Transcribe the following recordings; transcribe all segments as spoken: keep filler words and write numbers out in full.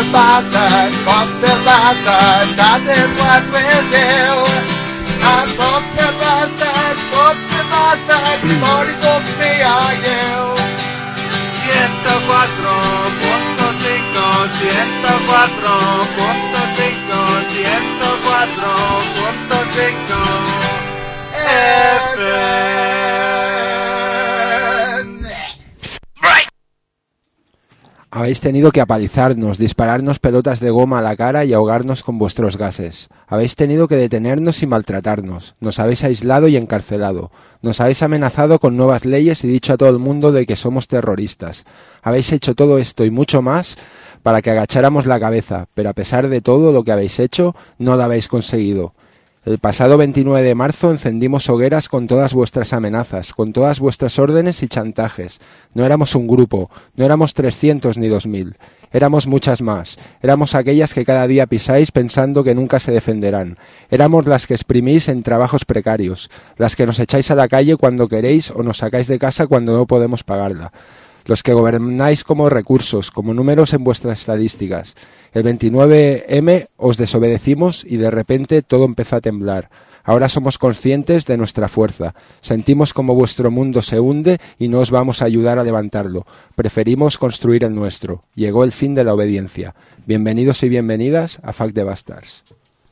bastards, fuck the bastards, that is what we'll do. And fuck the bastards, fuck the bastards, before it's up me or you. ciento cuatro punto cinco, ciento cuatro punto cinco, ciento cuatro punto cinco F M. Habéis tenido que apalizarnos, dispararnos pelotas de goma a la cara y ahogarnos con vuestros gases. Habéis tenido que detenernos y maltratarnos. Nos habéis aislado y encarcelado. Nos habéis amenazado con nuevas leyes y dicho a todo el mundo de que somos terroristas. Habéis hecho todo esto y mucho más para que agacháramos la cabeza, pero a pesar de todo lo que habéis hecho, no lo habéis conseguido. El pasado veintinueve de marzo encendimos hogueras con todas vuestras amenazas, con todas vuestras órdenes y chantajes. No éramos un grupo, no éramos trescientos ni dos mil. Éramos muchas más. Éramos aquellas que cada día pisáis pensando que nunca se defenderán. Éramos las que exprimís en trabajos precarios, las que nos echáis a la calle cuando queréis o nos sacáis de casa cuando no podemos pagarla. Los que gobernáis como recursos, como números en vuestras estadísticas. El veintinueve eme os desobedecimos y de repente todo empezó a temblar. Ahora somos conscientes de nuestra fuerza. Sentimos como vuestro mundo se hunde y no os vamos a ayudar a levantarlo. Preferimos construir el nuestro. Llegó el fin de la obediencia. Bienvenidos y bienvenidas a Fuck the Bastards.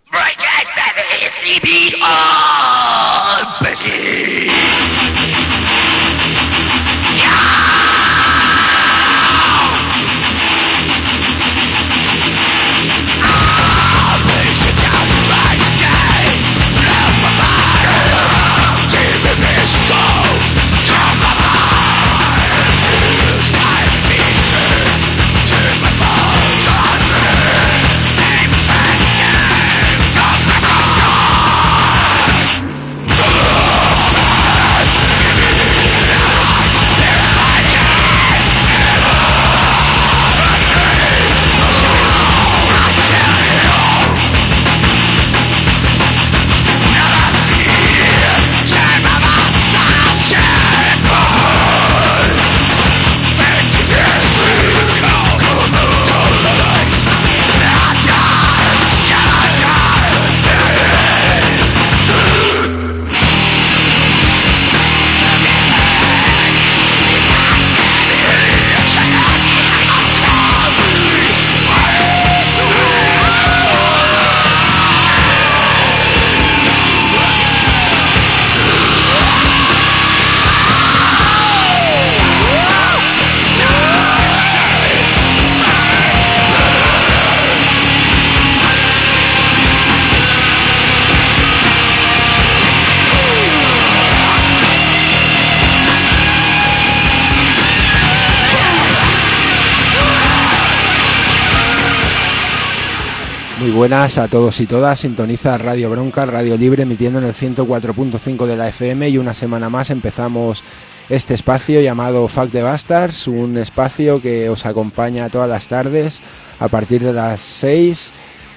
Muy buenas a todos y todas, sintoniza Radio Bronca, Radio Libre, emitiendo en el ciento cuatro punto cinco de la F M, y una semana más empezamos este espacio llamado Fuck the Bastards, un espacio que os acompaña todas las tardes a partir de las seis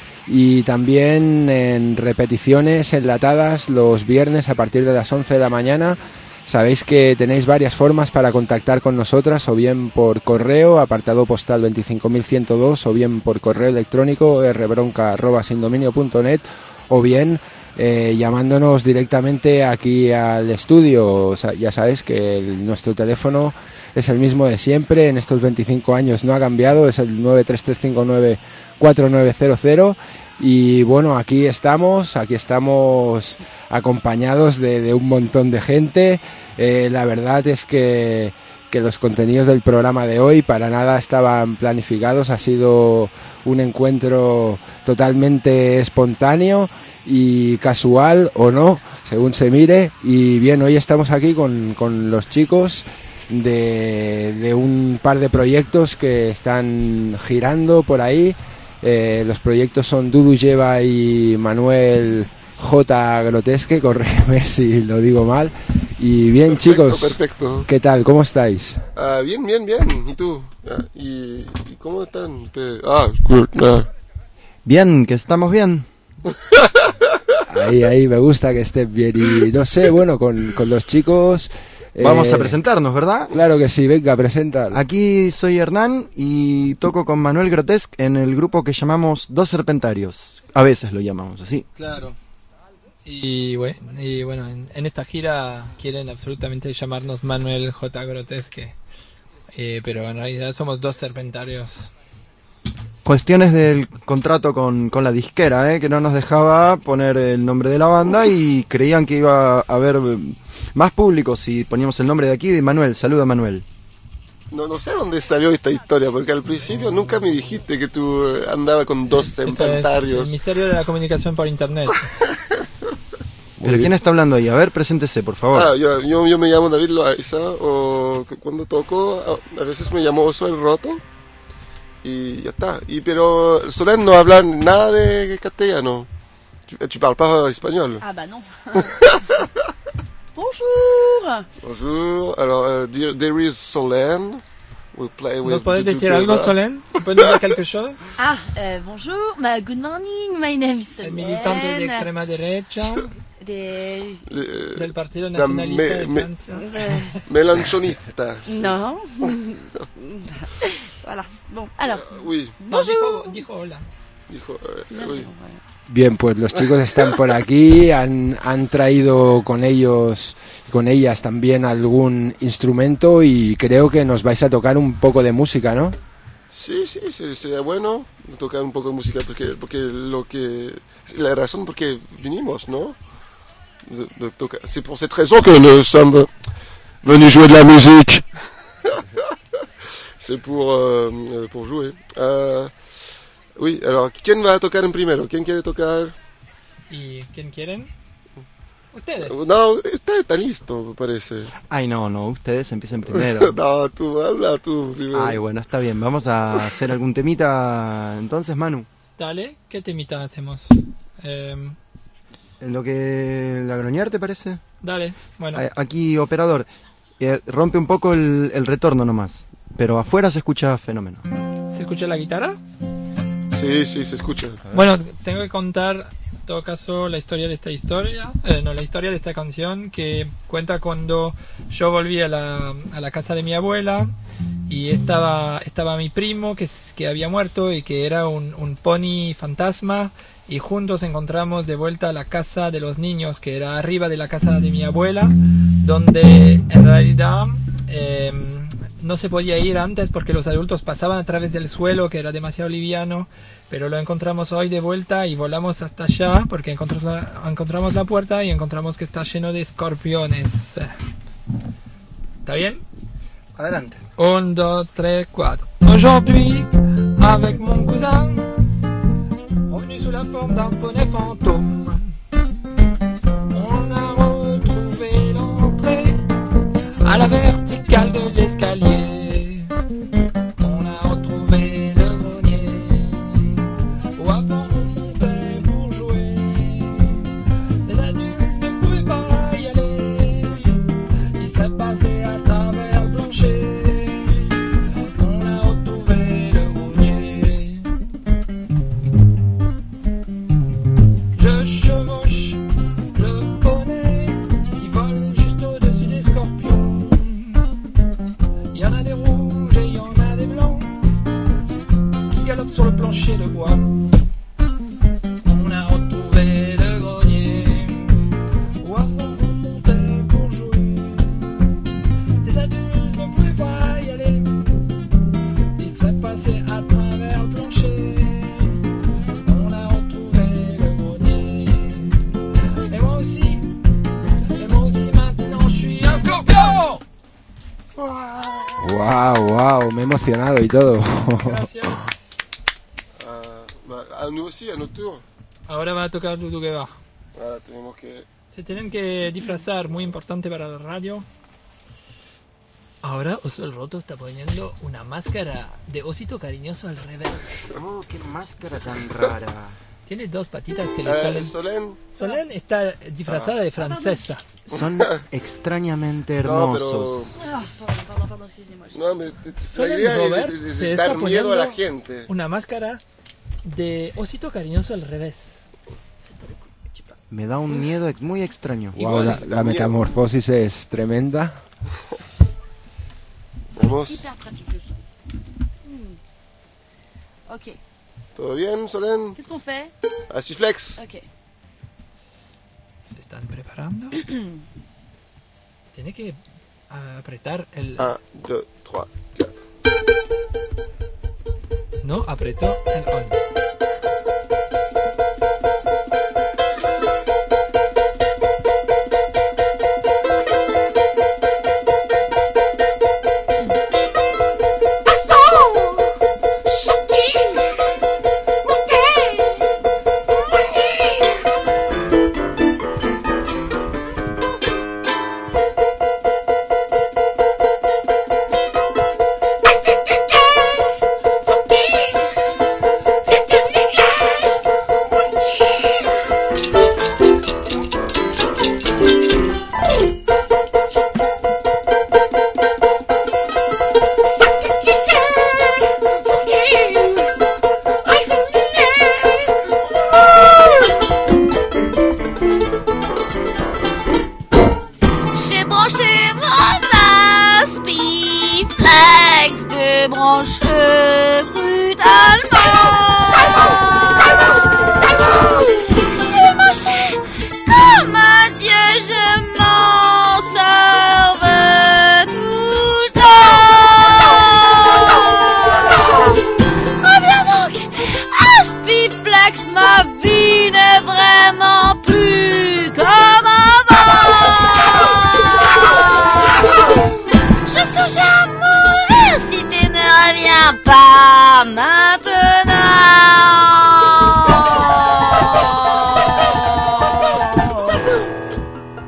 y también en repeticiones enlatadas los viernes a partir de las once de la mañana. Sabéis que tenéis varias formas para contactar con nosotras, o bien por correo, apartado postal veinticinco mil ciento dos, o bien por correo electrónico rbronca arroba sindominio punto net, o bien eh, llamándonos directamente aquí al estudio. O sea, ya sabéis que el, nuestro teléfono es el mismo de siempre, en estos veinticinco años no ha cambiado, es el nueve tres tres cinco nueve cuatro nueve cero cero. Y bueno, aquí estamos, aquí estamos acompañados de, de un montón de gente. Eh, la verdad es que, que los contenidos del programa de hoy para nada estaban planificados, ha sido un encuentro totalmente espontáneo y casual o no, según se mire. Y bien, hoy estamos aquí con, con los chicos de, de un par de proyectos que están girando por ahí. Eh, los proyectos son Dudu Lleva y Manuel J. Grotesque, corrígeme si lo digo mal. Y bien, perfecto, chicos, perfecto. ¿Qué tal? ¿Cómo estáis? Uh, bien, bien, bien. ¿Y tú? Uh, ¿y, ¿Y cómo están ustedes? Ah, good. Uh. Bien, que estamos bien. Ahí, ahí, me gusta que estén bien. Y no sé, bueno, con, con los chicos Vamos Eh, a presentarnos, ¿verdad? Claro que sí, venga, presenta. Aquí soy Hernán y toco con Manuel Grotesque en el grupo que llamamos Dos Serpentarios. A veces lo llamamos así. Claro. Y bueno, y bueno en, en esta gira quieren absolutamente llamarnos Manuel J. Grotesque, eh, pero en realidad somos Dos Serpentarios. Cuestiones del contrato con, con la disquera, ¿eh? Que no nos dejaba poner el nombre de la banda y creían que iba a haber más público si poníamos el nombre de aquí de Manuel. Saluda, Manuel. No, no sé dónde salió esta historia, porque al principio nunca me dijiste que tú eh, andabas con dos Ese es el serpentarios. misterio de la comunicación por internet. ¿Pero quién está hablando ahí? A ver, preséntese, por favor. Ah, yo, yo, yo me llamo David Loaiza, o que cuando toco, a, a veces me llamo Oso el Roto, y ya está. Y, pero Solène no habla nada de castellano. Tu, tu parles pas espagnol. Ah bah non. Bonjour. Bonjour, alors, uh, there, there is Solène. We'll play with ¿Nos podés Dudu decir algo, Keba. Solène? ¿Puedes decir quelque chose? Ah, euh, bonjour. Bah, good morning. My name is El Solène. militante de extrema derecha Des... Le- del Partido la Nacionalista me- de me- Francia. euh, Melanchonista. Non. Voilà. Bon, alors. Oui, No, Bonjour. dijo, dijo hola. dijo, eh, C'est bien, oui. c'est bon, voilà. Bien, pues los chicos están por aquí, han, han traído con ellos, con ellas también algún instrumento y creo que nos vais a tocar un poco de música, ¿no? Sí, sí, sí, sería bueno tocar un poco de música porque, porque lo que la razón por qué vinimos, ¿no? De, de tocar. C'est pour cette raison que nous sommes venus jouer de la musique. C'est pour euh, pour jouer. Euh, oui, alors ¿quién va a tocar en primero? ¿Quién quiere tocar? ¿Y quién quieren? Ustedes. No, está, está listo, me parece. Ay, no, no, ustedes empiecen primero. No, tú, habla tú primero. Ay, bueno, está bien. Vamos a hacer algún temita entonces, Manu. Dale, ¿qué temita hacemos? Eh, En lo que la groñar, ¿te parece? dale, bueno. A- Aquí, operador, eh, rompe un poco el, el retorno nomás, pero afuera se escucha fenómeno. ¿Se escucha la guitarra? Sí, sí, se escucha. Bueno, tengo que contar, en todo caso, la historia de esta historia, eh, no, la historia de esta canción que cuenta cuando yo volví a la, a la casa de mi abuela y estaba, estaba mi primo que, s- que había muerto y que era un, un pony fantasma y juntos encontramos de vuelta a la casa de los niños que era arriba de la casa de mi abuela, donde en realidad eh, no se podía ir antes porque los adultos pasaban a través del suelo que era demasiado liviano, pero lo encontramos hoy de vuelta y volamos hasta allá porque encontramos la, encontramos la puerta y encontramos que está lleno de escorpiones. ¿Está bien? Adelante. Un, dos, tres, quatre. Aujourd'hui, avec mon cousin, revenu sous la forme d'un poney fantôme, on a retrouvé l'entrée à la verticale de l'escalier. On a retrouvé le grenier où avant on montait pour jouer. Les adultes ne pouvaient pas y aller, ils seraient passés à travers le plancher. On a retrouvé le grenier. Je chevauche le poney qui vole juste au-dessus des scorpions. Il y en a des rouges et il y en a des blancs qui galopent sur le plancher de bois. On a retrouvé le grenier où avant on montait pour jouer. Les adultes ne pouvaient pas y aller, ils seraient passés à travers le plancher. On a retrouvé le grenier. Et moi aussi, et moi aussi maintenant je suis un scorpion. Wow, wow, me he emocionado y todo. Gracias. Ah, bah, à nous aussi, à notre tour. Ahora va a tocar Dudu Keba. Ahora tenemos que... Se tienen que disfrazar, muy importante para la radio. Ahora Oso el Roto está poniendo una máscara de osito cariñoso al revés. Oh, qué máscara tan rara. Tiene dos patitas que le Eh, salen. Solène. Solène está disfrazada de francesa. Son extrañamente No, hermosos. Ah, pardon, pardon, pardon, excusez-moi. je- No, me, te- la Solène idea es, Robert es- es se dar está miedo a la poniendo gente. una máscara de osito cariñoso al revés. Me da un miedo ex- muy extraño. Wow, la, la metamorfosis es tremenda. Vamos. Hyper pratique le chant. Hmm. Ok. ¿Todo bien, Solène? Qu'est-ce qu'on fait? Aspiflex. Ok. ¿Se están preparando? Tiene que apretar el... un, dos, tres, cuatro. No apretó el on. J'ai branché mon Aspiflex, débranché brutalement. Il marchait comme un dieu, je m'en servais tout le temps. Reviens donc, Aspiflex, ma vie n'est vraiment plus comme avant. Je songe à mourir si tu ne reviens pas maintenant.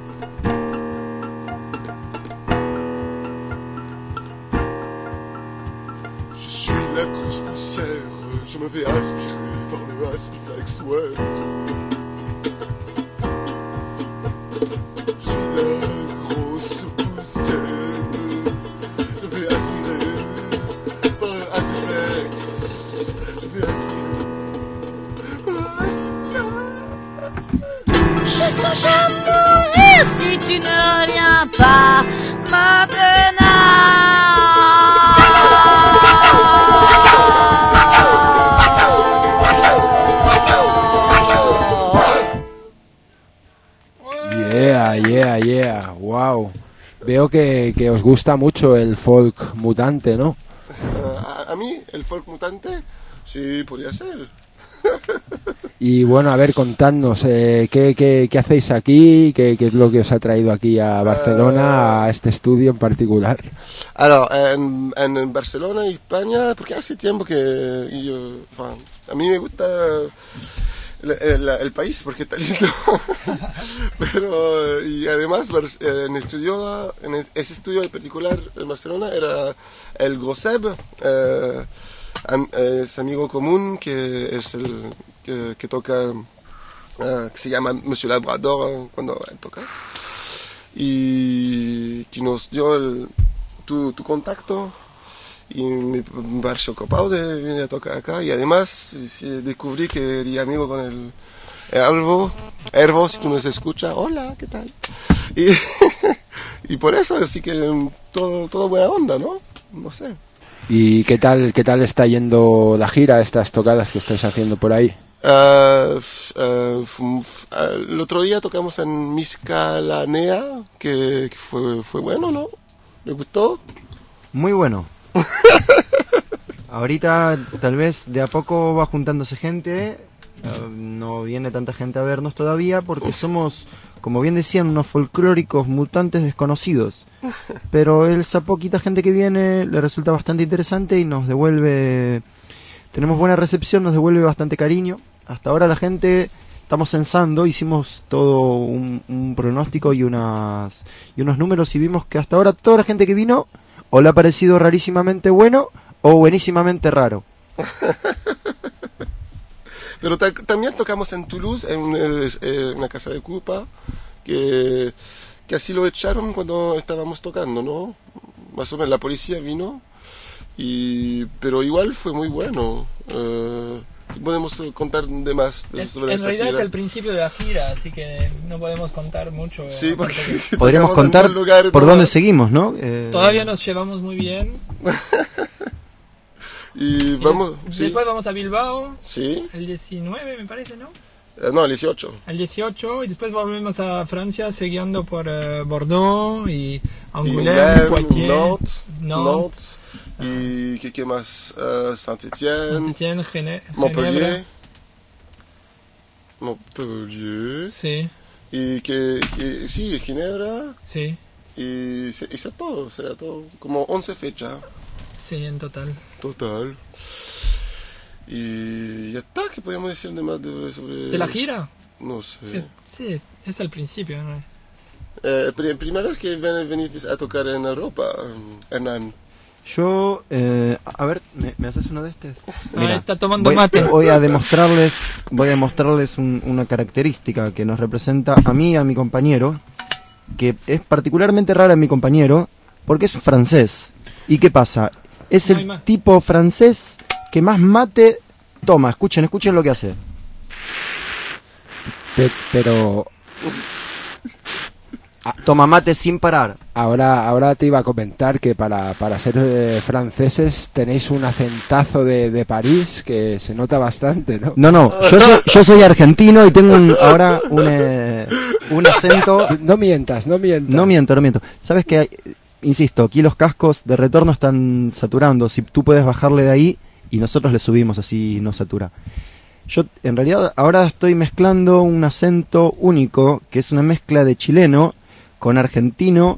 Je suis la grosse poussière, je me fais aspirer par le Aspiflex, ouais. Je suis la grosse poussière, je me fais aspirer par le Aspiflex. Je fais aspirer par le Aspiflex. Je songe à mourir si tu ne reviens pas maintenant. Yeah, yeah, yeah, wow. Veo que, que os gusta mucho el folk mutante, ¿no? Uh, a, a mí, el folk mutante, sí, podría ser. Y bueno, a ver, contadnos, eh, ¿qué, qué, qué hacéis aquí? ¿Qué, ¿Qué es lo que os ha traído aquí a Barcelona, a este estudio en particular? Alors, en, en Barcelona y España, porque hace tiempo que yo, enfin, a mí me gusta el, el, el país porque está lindo. Pero, y además, en, estudio, en ese estudio en particular en Barcelona era el Groseb, eh, es amigo común que es el que, que toca, uh, que se llama Monsieur Labrador cuando él toca, y que nos dio el, tu, tu contacto y me pareció copado de venir a tocar acá, y además sí, descubrí que era amigo con el Ervo, Ervo, si tú nos escuchas, hola, ¿qué tal? Y, y por eso, así que todo, todo buena onda, ¿no? No sé. ¿Y qué tal, qué tal está yendo la gira, estas tocadas que estáis haciendo por ahí? Uh, uh, el otro día tocamos en Miscalanea, que, que fue, fue bueno, ¿no? ¿Le gustó? Muy bueno. Ahorita tal vez de a poco va juntándose gente, uh, no viene tanta gente a vernos todavía porque somos, como bien decían, unos folclóricos mutantes desconocidos. Pero esa poquita gente que viene le resulta bastante interesante y nos devuelve, tenemos buena recepción, nos devuelve bastante cariño. Hasta ahora la gente, estamos censando, hicimos todo un, un pronóstico y, unas, y unos números y vimos que hasta ahora toda la gente que vino o le ha parecido rarísimamente bueno o buenísimamente raro. Pero ta también tocamos en Toulouse, en eh, una casa de Cupa, que... que así lo echaron cuando estábamos tocando, ¿no? Más o menos la policía vino, y pero igual fue muy bueno. Uh, podemos contar de más de, Es- sobre en esa realidad gira? es el principio de la gira, así que no podemos contar mucho. eh, Sí, aparte porque que Podríamos tocamos en contar buen lugar y por todo. dónde seguimos, ¿no? Eh, todavía nos llevamos muy bien. Y Y vamos, des- sí, Después vamos a Bilbao, sí, el diecinueve me parece, ¿no? Eh, no, el dieciocho. El dieciocho, y después volvemos a Francia, siguiendo por eh, Bordeaux y Angoulême, Angoulême, Poitiers, Nantes, Nantes, Nantes, y ¿qué, qué más? Uh, Saint-Étienne, Saint-Étienne, Gene- Montpellier, Ginebra. Montpellier, Sí, y que, que sí, Ginebra, sí, y se- eso todo, será todo, como once fechas, sí, en total. total. Y ya está, ¿qué podríamos decir de más de, sobre...? ¿De la gira? No sé. Sí, sí, es, es al principio, ¿no? Eh, pri- primera vez que ven, venís a tocar en Europa, Hernán. Yo, eh, a ver, ¿me, me haces uno de estos? Ah, está tomando voy, mate. voy a demostrarles, voy a demostrarles un- una característica que nos representa a mí y a mi compañero, que es particularmente rara en mi compañero, porque es francés. ¿Y qué pasa? Es No hay el más. tipo francés que más mate toma. Escuchen, escuchen lo que hace. Pe- pero Toma mate sin parar. ahora, ahora te iba a comentar que para, para ser eh, franceses tenéis un acentazo de, de París que se nota bastante, ¿no? No, no, yo soy, yo soy argentino y tengo un- ahora un, eh, un acento. No mientas, no mientas. No miento, no miento. ¿Sabes qué? Hay- Insisto, aquí los cascos de retorno están saturando. Si tú puedes bajarle de ahí y nosotros le subimos, así no satura. Yo en realidad ahora estoy mezclando un acento único, que es una mezcla de chileno con argentino,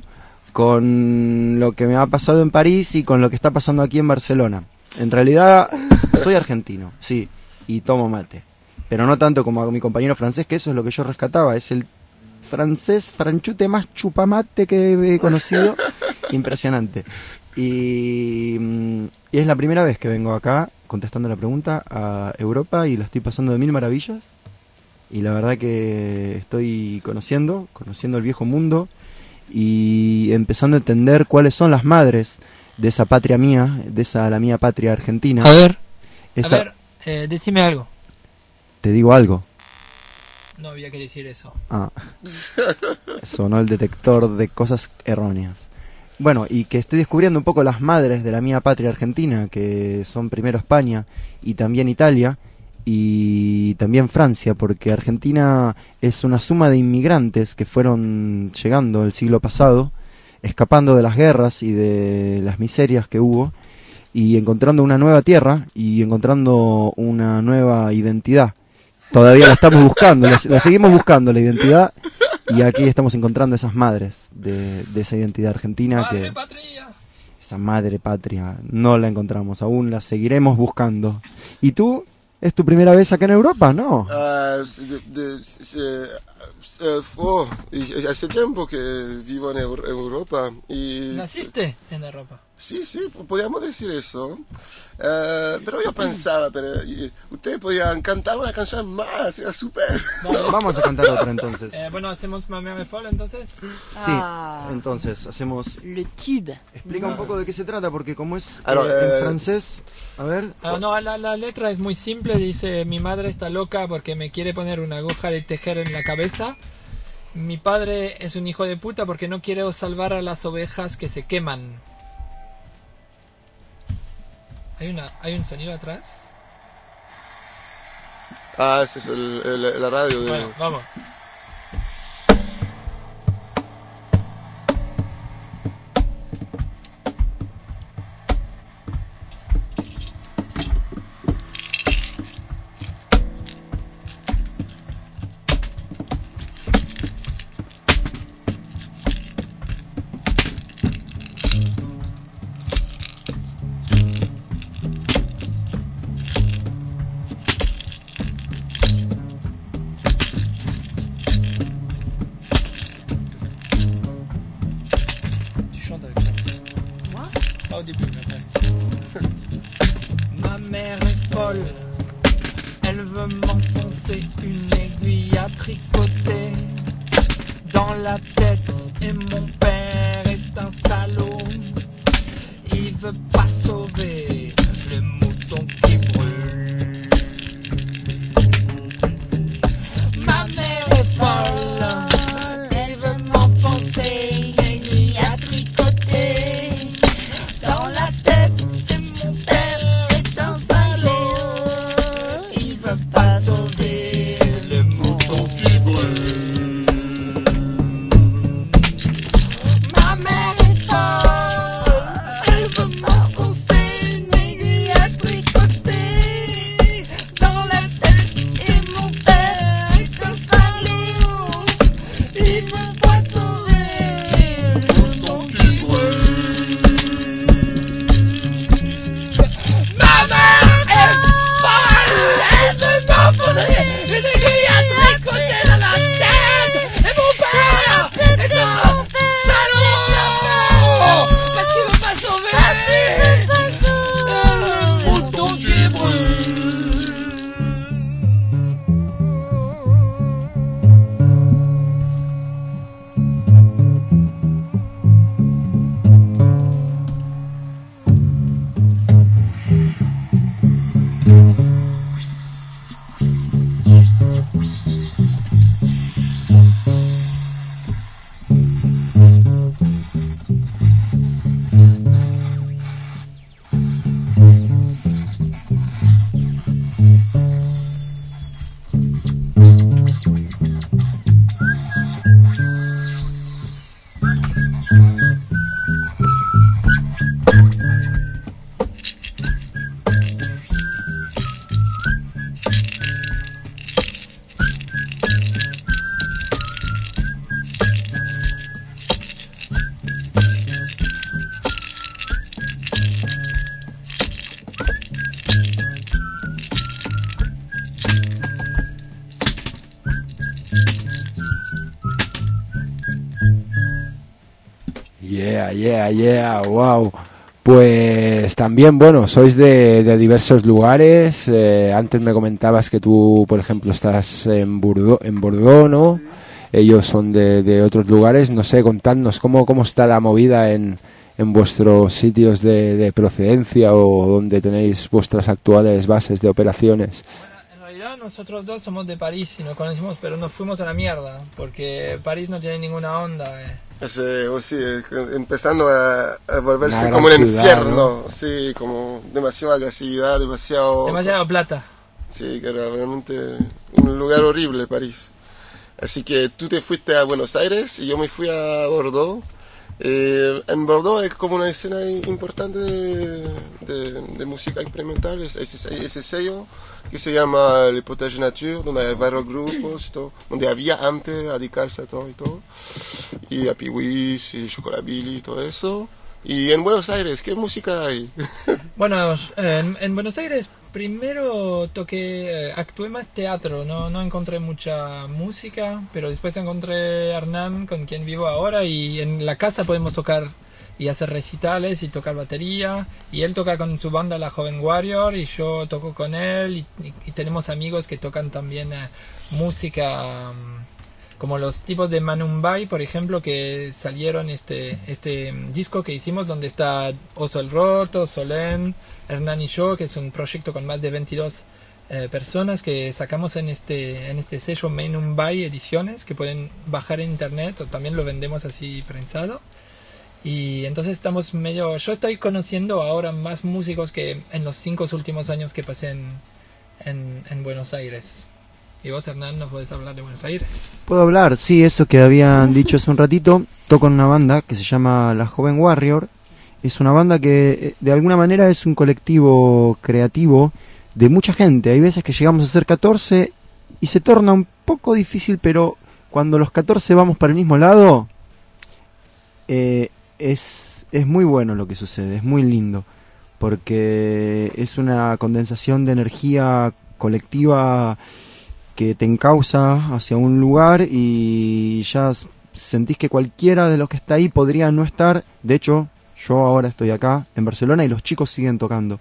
con lo que me ha pasado en París y con lo que está pasando aquí en Barcelona. En realidad soy argentino, sí, y tomo mate. Pero no tanto como a mi compañero francés, que eso es lo que yo rescataba. Es el francés franchute más chupamate que he conocido. Impresionante. Y, mm, y es la primera vez que vengo acá contestando la pregunta a Europa y la estoy pasando de mil maravillas. Y la verdad que estoy conociendo, conociendo el viejo mundo y empezando a entender cuáles son las madres de esa patria mía, de esa la mía patria argentina. A ver, Esa- a ver, eh, decime algo. Te digo algo. No había que decir eso. Ah. Sonó el detector de cosas erróneas. Bueno, y que estoy descubriendo un poco las madres de la mía patria argentina, que son primero España y también Italia y también Francia, porque Argentina es una suma de inmigrantes que fueron llegando el siglo pasado, escapando de las guerras y de las miserias que hubo, y encontrando una nueva tierra y encontrando una nueva identidad. Todavía la estamos buscando, la, la seguimos buscando la identidad, y aquí estamos encontrando esas madres de, de esa identidad argentina, ¡Madre que patria! esa madre patria no la encontramos aún, la seguiremos buscando. ¿Y tú? ¿Es tu primera vez acá en Europa? ¿No? Ah, de- de- se- se- oh, y hace tiempo que vivo en Euro- Europa y ¿Naciste en Europa? sí, sí, podríamos decir eso. Eh, pero yo pensaba, pero y- ustedes podían cantar una canción más, era súper. Vamos a cantar otra entonces. Eh, bueno, hacemos Ma Mère est folle entonces. Sí, Ah. entonces hacemos... Le tube. Explica un poco de qué se trata, porque como es eh, Alors, en eh, francés... A ver... Ah, no, la, la letra es muy simple, dice: mi madre está loca porque me quiere poner una aguja de tejer en la cabeza. Mi padre es un hijo de puta porque no quiere salvar a las ovejas que se queman. ¿Hay, una, ¿hay un sonido atrás? Ah, ese es el, el- la radio de... Bueno, vamos. Tu chantes avec ça. Moi Pas au début, mais après. Ma mère est folle. Elle veut m'enfoncer une aiguille à tricoter dans la tête. Et mon père est un salaud. Il veut pas sauver le mouton qui brûle. Yeah, yeah, yeah, wow. Pues también, bueno, sois de, de diversos lugares. Eh, antes me comentabas que tú, por ejemplo, estás en Bordeaux, en Bordeaux, ¿no? Sí. Ellos son de, de otros lugares. No sé, contadnos cómo, cómo está la movida en, en vuestros sitios de, de procedencia o donde tenéis vuestras actuales bases de operaciones. Bueno, en realidad nosotros dos somos de París y nos conocimos, pero nos fuimos a la mierda, porque París no tiene ninguna onda. Eh. Es, eh, sí, empezando a, a volverse Una como un gran ciudad, infierno, ¿no? Sí, como demasiada agresividad, demasiado... Demasiada plata. Sí, que era realmente un lugar horrible, París. Así que tú te fuiste a Buenos Aires y yo me fui a Bordeaux. Eh, en Bordeaux es como una escena importante de, de, de música experimental, es, es, ese sello que se llama Le Potage Nature, donde hay varios grupos, y todo, donde había antes a Dick Calzator y todo, y a Pee-wees y Chocolate Billy y todo eso. Y en Buenos Aires, ¿qué música hay? Bueno, en, en Buenos Aires primero toqué, eh, actué más teatro, no, no encontré mucha música, pero después encontré a Hernán, con quien vivo ahora, y en la casa podemos tocar y hacer recitales y tocar batería, y él toca con su banda La Joven Warrior y yo toco con él, y, y, y tenemos amigos que tocan también eh, música... Um, como los tipos de Manumbay, por ejemplo, que salieron este este disco que hicimos donde está Oso el Roto, Solén, Hernán y yo, que es un proyecto con más de veintidós eh, personas que sacamos en este en este sello Manumbay Ediciones, que pueden bajar en internet o también lo vendemos así prensado. Y entonces estamos medio... Yo estoy conociendo ahora más músicos que en los cinco últimos años que pasé en, en, en Buenos Aires. Y vos, Hernán, ¿nos podés hablar de Buenos Aires? Puedo hablar, sí, eso que habían dicho hace un ratito. Toco en una banda que se llama La Joven Warrior. Es una banda que de alguna manera es un colectivo creativo de mucha gente. Hay veces que llegamos a ser catorce y se torna un poco difícil, pero cuando los catorce vamos para el mismo lado, eh, es, es muy bueno lo que sucede, es muy lindo. Porque es una condensación de energía colectiva que te encausa hacia un lugar y ya sentís que cualquiera de los que está ahí podría no estar. De hecho, yo ahora estoy acá en Barcelona y los chicos siguen tocando.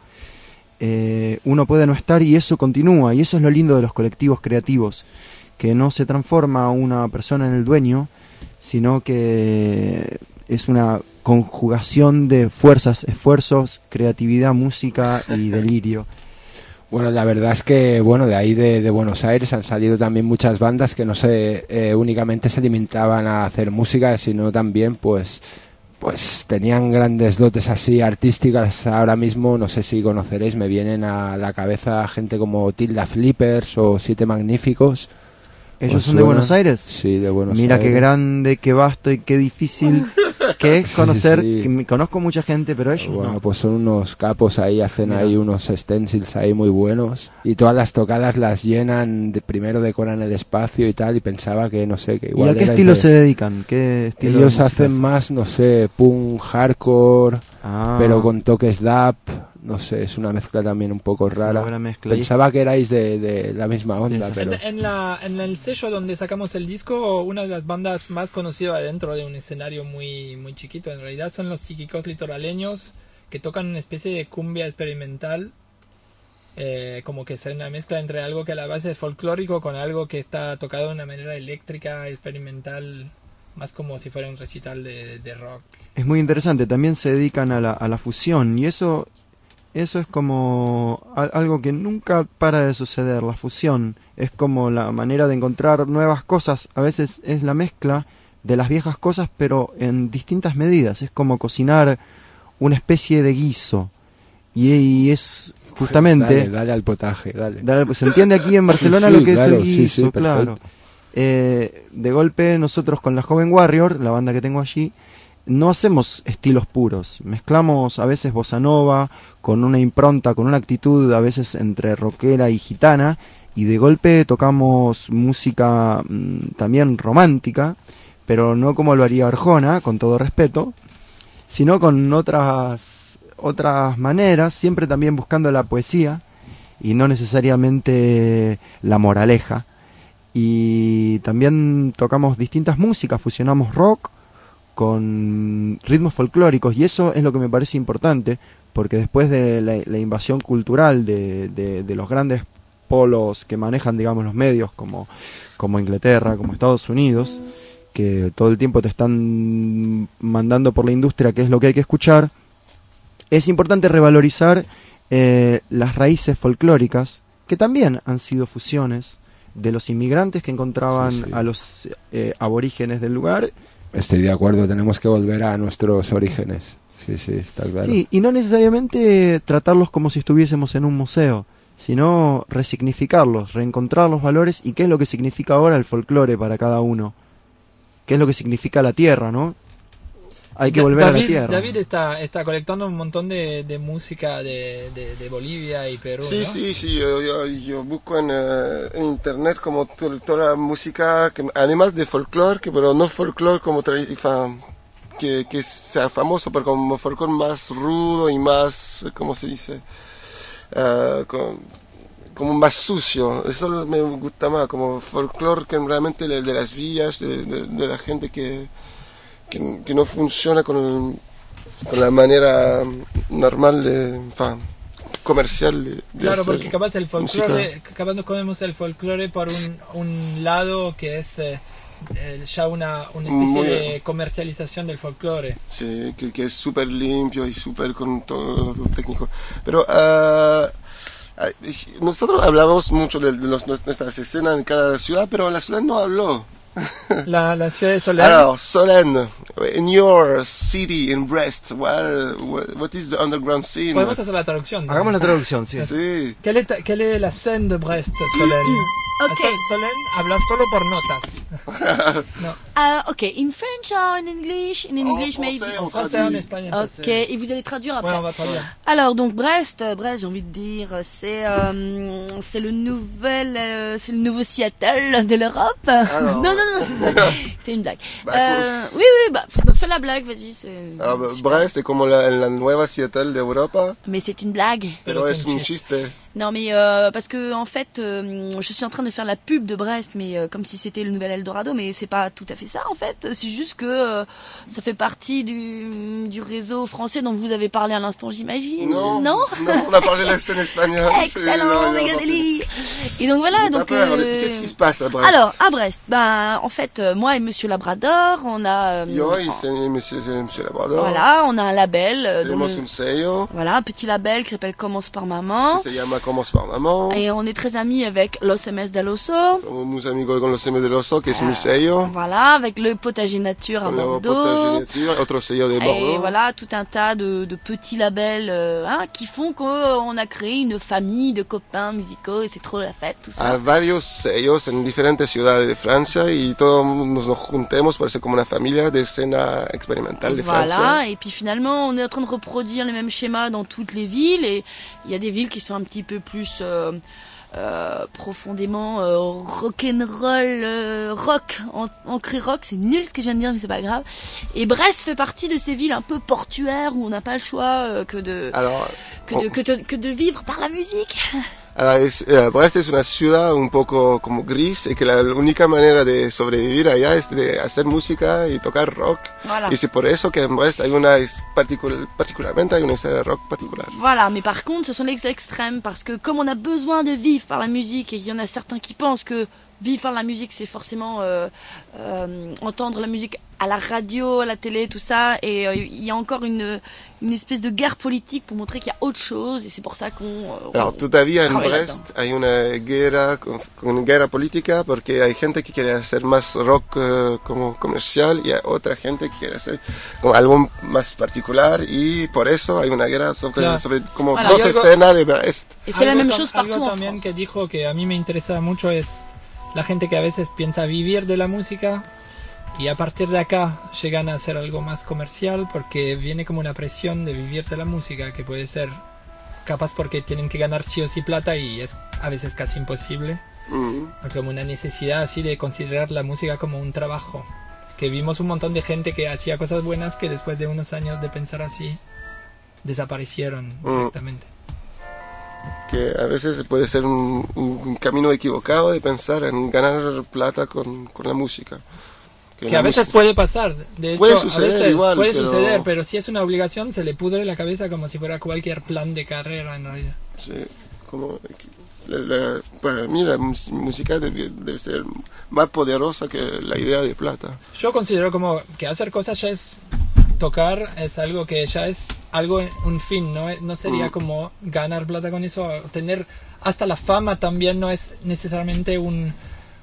Eh, uno puede no estar y eso continúa, y eso es lo lindo de los colectivos creativos, que no se transforma una persona en el dueño, sino que es una conjugación de fuerzas, esfuerzos, creatividad, música y delirio. Bueno, la verdad es que, bueno, de ahí de, de Buenos Aires han salido también muchas bandas que no se eh, únicamente se limitaban a hacer música, sino también, pues, pues tenían grandes dotes así artísticas. Ahora mismo, no sé si conoceréis, me vienen a la cabeza gente como Tilda Flippers o Siete Magníficos. ¿Ellos son de Buenos Aires? Sí, de Buenos Mira Aires. Mira qué grande, qué vasto y qué difícil que es conocer. Sí, sí. Conozco mucha gente, pero ellos bueno, no. Pues son unos capos ahí, hacen Mira. ahí unos stencils ahí muy buenos. Y todas las tocadas las llenan, de, primero decoran el espacio y tal, y pensaba que, no sé, que igual... ¿Y a qué estilo de... se dedican? ¿Qué estilo Ellos hacen más, no sé, punk, hardcore, ah. pero con toques dub. No sé, es una mezcla también un poco rara. Pensaba que erais de, de la misma onda, sí, sí. pero... En, en, la, en el sello donde sacamos el disco, una de las bandas más conocidas dentro de un escenario muy, muy chiquito, en realidad, son los Psíquicos Litoraleños, que tocan una especie de cumbia experimental, eh, como que es una mezcla entre algo que a la base es folclórico con algo que está tocado de una manera eléctrica, experimental, más como si fuera un recital de, de rock. Es muy interesante, también se dedican a la, a la fusión, y eso... Eso es como algo que nunca para de suceder, la fusión. Es como la manera de encontrar nuevas cosas. A veces es la mezcla de las viejas cosas, pero en distintas medidas. Es como cocinar una especie de guiso. Y, y es justamente... Pues dale, dale al potaje, dale. dale. Se entiende aquí en Barcelona sí, lo que claro, es el guiso, sí, sí, claro. Eh, de golpe nosotros con La Joven Warrior, la banda que tengo allí, no hacemos estilos puros, mezclamos a veces bossa nova con una impronta, con una actitud a veces entre rockera y gitana, y de golpe tocamos música mmm, también romántica, pero no como lo haría Arjona, con todo respeto, sino con otras otras maneras, siempre también buscando la poesía y no necesariamente la moraleja. Y también tocamos distintas músicas, fusionamos rock con ritmos folclóricos, y eso es lo que me parece importante, porque después de la, la invasión cultural de, de, de los grandes polos que manejan, digamos, los medios, como, como Inglaterra, como Estados Unidos, que todo el tiempo te están mandando por la industria qué es lo que hay que escuchar, es importante revalorizar eh, las raíces folclóricas, que también han sido fusiones de los inmigrantes que encontraban Sí, sí. a los eh, aborígenes del lugar. Estoy de acuerdo, tenemos que volver a nuestros orígenes. Sí, sí, está claro. Sí, y no necesariamente tratarlos como si estuviésemos en un museo, sino resignificarlos, reencontrar los valores y qué es lo que significa ahora el folclore para cada uno. Qué es lo que significa la tierra, ¿no? Hay que Da- volver David, a la tierra. David está, está colectando un montón de, de música de, de, de Bolivia y Perú, Sí, ¿no? sí, sí, yo, yo, yo busco en, eh, en internet como to- toda la música, que, además de folclore, que, pero no folclore como tra- fa- que, que sea famoso, pero como folclore más rudo y más, ¿cómo se dice? Ah, con- como más sucio, eso me gusta más, como folclore que realmente de, de las villas, de, de, de la gente que, que, que no funciona con, el- con la manera normal, de, fa, comercial de, de Claro, hacer porque capaz el folclore, música. capaz nos comemos el folclore por un, un lado que es eh, eh, ya una, una especie Muy- de comercialización del folclore. Sí, que, que es súper limpio y súper con todos los técnicos. Pero ah, ah, nosotros hablamos mucho de, de los, nuestras escenas en cada ciudad, pero la ciudad no habló. La, la ciudad de Soler. Alors, Solène, in your city, in Brest, what, what, what is the underground scene? Podemos hacer la traducción, ¿no? Hagamos la traducción, sí. Sí. ¿Quelle est, ta- quelle est la scène de Brest, Solène? Ok. Sol- Solène habla solo por notas. No, Ah, ok, in French or in English? In English, En maybe. français, en on français, traduit. en espagnol. Ok, et vous allez traduire après. Ouais, on va traduire. Alors donc Brest, euh, Brest, j'ai envie de dire, c'est euh, c'est le nouvel, euh, c'est le nouveau Seattle de l'Europe. Alors, non non non, c'est une blague. C'est une blague. Bah, Euh, oui oui, bah fais, fais la blague, vas-y. c'est- Alors, bah, super. Brest es como la, la nueva Seattle de Europa, Mais c'est une blague. pero Pero es es un un chiste. chiste. Non mais euh, parce que en fait, euh, je suis en train de faire la pub de Brest, mais euh, comme si c'était le nouvel Eldorado, mais c'est pas tout à fait ça en fait. C'est juste que euh, ça fait partie du du réseau français dont vous avez parlé à l'instant, j'imagine. Non, Non. non, on a parlé de la scène espagnole. Excellent, Non, méga non, délire. Et donc voilà, T'as donc. peur, euh, Qu'est-ce qui se passe à Brest? Alors à Brest, ben en fait, euh, moi et Monsieur Labrador, on a. euh, Yo y c'est monsieur, c'est monsieur Labrador. Voilà, on a un label. euh, dont Tenemos le- un sello Voilà, un petit label qui s'appelle Commence par Maman. que se llama Commence par Maman. Et on est très amis avec Los M S del Oso. Somos muy amigos con los M del Oso, que es mi sello. Voilà, avec le potager nature à Con la Bordeaux. Potager Nature, otro sello de Et Bordeaux. voilà, tout un tas de, de petits labels euh, hein, qui font qu'on a créé une famille de copains musicaux et c'est trop la fête, tout ça. A varios sellos en diferentes ciudades de Francia y todos nos, nos juntemos para ser como una familia de escena experimental de Voilà, Francia. et puis finalement, on est en train de reproduire les mêmes schémas dans toutes les villes, et il y a des villes qui sont un petit peu plus euh, euh, profondément euh, rock'n'roll, euh, rock, en, ancré rock, c'est nul ce que je viens de dire, mais c'est pas grave. Et Brest fait partie de ces villes un peu portuaires où on n'a pas le choix euh, que de Alors, que de, que, de, que de vivre par la musique. alors es, eh, Brest es una ciudad un poco como gris y que la única manera de sobrevivir allá es de hacer música y tocar rock. Voilà. Y es por eso que en Brest hay una, es particul- particularmente hay una escena de rock particular. Voilà, mais par contre, ce sont les extrêmes, parce que comme on a besoin de vivre par la musique, et il y en a certains qui pensent que vivre par la musique, c'est forcément euh, euh, entendre la musique à la radio, à la télé, tout ça, et euh, il y a encore une, une espèce de guerre politique pour montrer qu'il y a autre chose, et c'est pour ça qu'on... euh, Alors, on todavía en travaille Brest hay una guerra, con, con guerra política, porque hay gente que quiere hacer más rock eh, como comercial y hay otra gente que quiere hacer como algo más particular y por eso hay una guerra sobre, Claro. sobre como Voilà. dos Y algo- escenas de Brest. Et c'est la Algo même tam- chose algo partout en también France. que dijo que a mí me interesa mucho es la gente que a veces piensa vivir de la música y a partir de acá llegan a hacer algo más comercial porque viene como una presión de vivir de la música que puede ser capaz porque tienen que ganar sí o sí plata y es a veces casi imposible. Mm. Es como una necesidad así de considerar la música como un trabajo. Que vimos un montón de gente que hacía cosas buenas que después de unos años de pensar así desaparecieron Mm. directamente. Que a veces puede ser un, un camino equivocado de pensar en ganar plata con, con la música. Que, Que la a veces música- puede pasar, de hecho, Puede a suceder veces igual, puede pero- suceder, pero si es una obligación se le pudre la cabeza como si fuera cualquier plan de carrera en realidad. Sí, como, la- la- para mí la mus- música debe, debe ser más poderosa que la idea de plata. Yo considero como que hacer cosas ya es tocar, es algo que ya es algo, un fin, no, no sería Mm. como ganar plata con eso, tener hasta la fama también no es necesariamente un,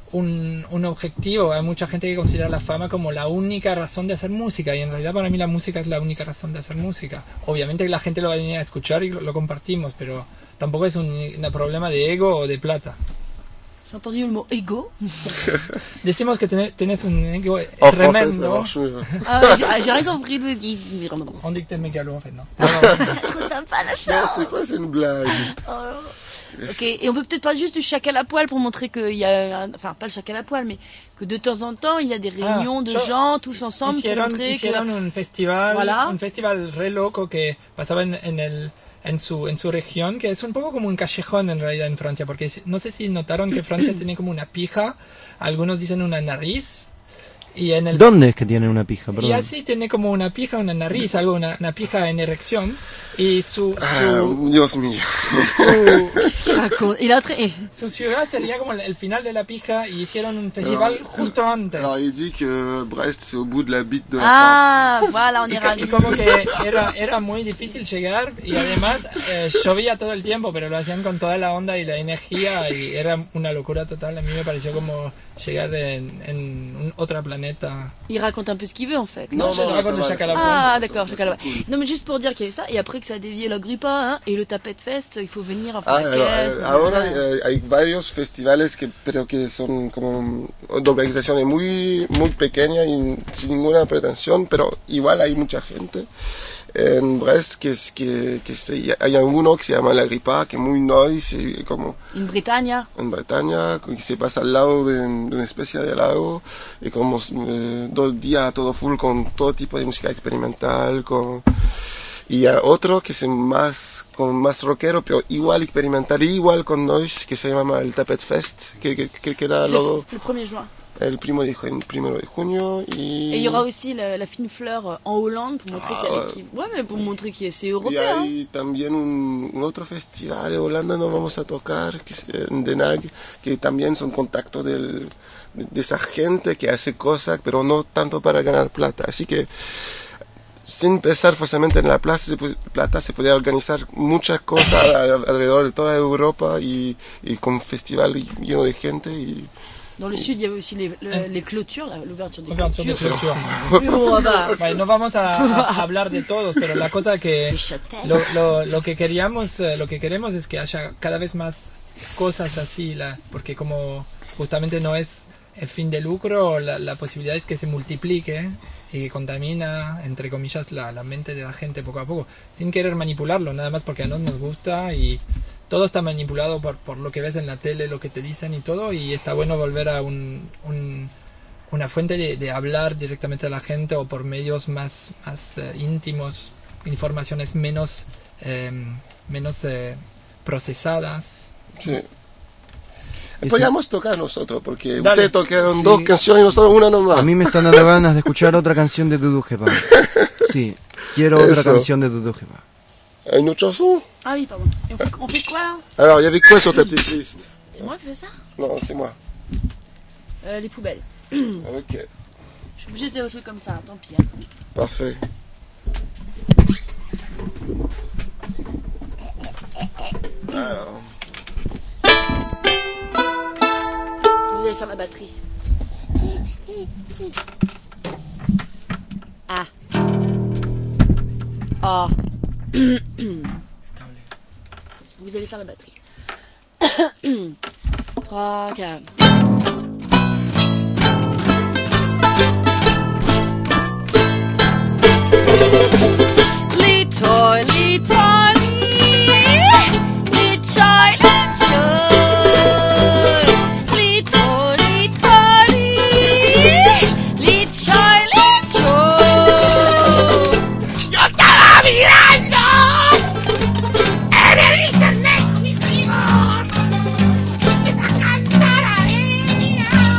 un, un objetivo. Hay mucha gente que considera la fama como la única razón de hacer música y en realidad para mí la música es la única razón de hacer música. Obviamente que la gente lo va a venir a escuchar y lo, lo compartimos, pero tampoco es un, un problema de ego o de plata. J'ai entendu le mot ego. Decimos que tenés, tenés un ego En français, ça tremendo. marche mieux. Ah ouais, j'ai j'ai rien compris de dire. On dit que t'es mégalo en fait, non? Trop sympa la Non, chance. c'est quoi, c'est une blague. Oh. Ok, et on peut peut-être parler juste du chacal à poil pour montrer qu'il y a, un- enfin pas le chacal à poil, mais que de temps en temps il y a des réunions Ah, de yo- gens tous ensemble pour Hicieron, montrer hicieron que... un festival, Voilà. un festival re loco que pasaba en, en el en su en su región, que es un poco como un callejón en realidad en Francia, porque si- no sé si notaron que Francia tiene como una pija, algunos dicen una nariz, y en el ¿Dónde es que tienen una pija? y Perdón. así tiene como una pija, una nariz, algo, una, una pija en erección, y su Ah, su, Dios mío. su, Qu'est-ce qu'il raconte? Il a très... eh, su ciudad sería como el, el final de la pija, y hicieron un festival Alors, justo antes. Alors il dit que Brest c'est au bout de la bite de la Ah, voilà, on Y, est ca- ravis. y como que era, era muy difícil llegar y además eh, llovía todo el tiempo, pero lo hacían con toda la onda y la energía y era una locura total. A mí me pareció como llegar en, en un otro planeta. Il raconte un peu ce qu'il veut en fait. Non, Non, je non, raconte ça le va, chacal à ça poil. Ah ça, d'accord, ça, chacal à c'est poil. Non mais juste pour dire qu'il y avait ça, et après que ça a dévié la grippe, hein, et le Tapette Fest, il faut venir à Ah, alors, Marrakech. eh, ahora eh, hay varios festivales que pero que son como de organizaciones muy muy pequeñas y sin ninguna pretensión, pero igual hay mucha gente en Brest que es que, que se, hay uno que se llama La Gripa, que es muy noise y como Une Britannia. en Bretaña, que se pasa al lado de, de una especie de lago y como eh, dos días todo full con todo tipo de música experimental, con y a otro que es más con más rockero pero igual experimental igual con noise, que se llama el Tapette Fest, que que, que queda Le, luego le premier juin. el primo de ju- primero de junio y Et il y aura aussi la, la fine fleur euh, en Hollande pour montrer Ah, qu'il y a ouais. l'équipe. Ouais, mais pour montrer que c'est y européen. hay también un, un otro festival en Holanda no vamos a tocar, que es en Den Haag, que también son contactos del, de, de esa gente que hace cosas, pero no tanto para ganar plata. Así que, sin pensar forzosamente en la plaza, se pu- plata, se podría organizar muchas cosas al- alrededor de toda Europa y, y con un festival lleno de gente. Y, Dans le sud, il y avait aussi les, le- les clôtures, la- l'ouverture des Ouverture de clôtures. clôture. Mais bon, bah, Vale, no vamos a, a hablar de todos, pero la cosa que les shots faits. lo, lo, lo que queríamos, eh, lo que queremos es que haya cada vez más cosas así, la, porque como justamente no es el fin de lucro, la, la posibilidad es que se multiplique y que contamina, entre comillas, la, la mente de la gente poco a poco, sin querer manipularlo, nada más porque a nosotros nos gusta y todo está manipulado por, por lo que ves en la tele, lo que te dicen y todo, y está bueno volver a un, un- una fuente de, de hablar directamente a la gente o por medios más, más eh, íntimos, informaciones menos, eh, menos eh, procesadas. sí. Y Podríamos tocar nosotros, porque Dale. ustedes tocaron Sí. dos canciones y nosotros una nomás. A mí me están dando ganas de escuchar otra canción de Doudou Jepa. Sí, quiero otra Eso. canción de Doudou Jepa. Une autre chanson? Ah oui, pardon. Et on fait, on fait quoi là? Alors, il y avait quoi sur ta petite liste? C'est moi qui fais ça? Non, c'est moi. Euh, Les poubelles. Ok, Je suis obligée de jouer comme ça, tant pis. hein. parfait. Alors, Vous allez faire la batterie. Ah. Ah. Vous allez faire la batterie. trois, quatre. Litoy, litoy, litoy, litoy. Litoy, litoy, litoy, litoy. Yo estaba mirando en el internet con mis amigos esa cantarabella.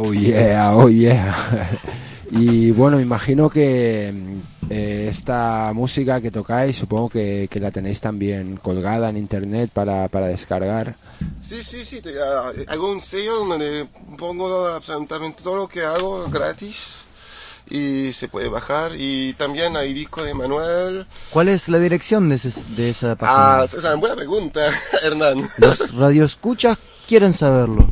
Oh yeah, oh yeah. Y bueno, me imagino que eh, esta música que tocáis, supongo que, que la tenéis también colgada en internet para, para descargar. Sí, sí, sí, te, uh, hago un sello donde pongo absolutamente todo lo que hago gratis y se puede bajar. Y también hay disco de Manuel. ¿Cuál es la dirección de, ese, de esa página? Ah, esa es una buena pregunta, Hernán. Los radioescuchas quieren saberlo.